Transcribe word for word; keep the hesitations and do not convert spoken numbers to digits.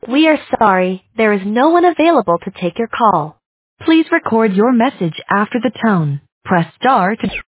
We are sorry, there is no one available to take your call. Please record your message after the tone. Press star to